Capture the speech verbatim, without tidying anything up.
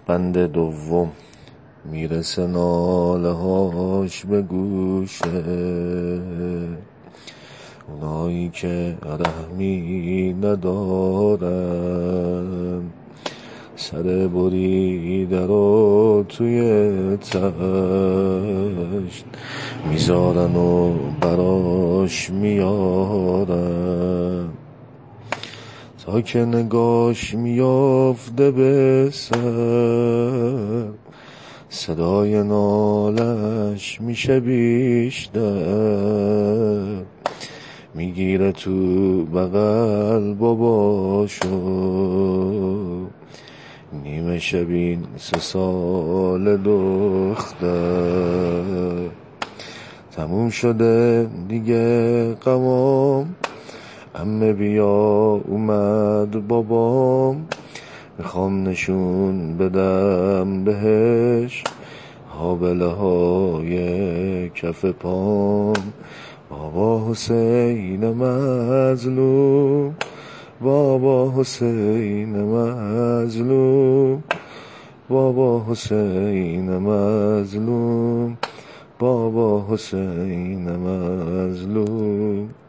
بند دوم. میرسه ناله هاش به گوشه اونایی که رحمی ندارن، سر بریده رو توی تشت میذارن و براش میارن، تا که نگاش میافته به سر صدای نالش میشه بیشتر، میگیره تو بغل باباشو نیمه شبین سه سال دختر. تموم شده دیگه غمام، عمه بیا اومد بابام، میخوام نشون بدم بهش حابله های کف پام. بابا حسین مظلوم، بابا حسین مظلوم، بابا حسین مظلوم، بابا حسین مظلوم.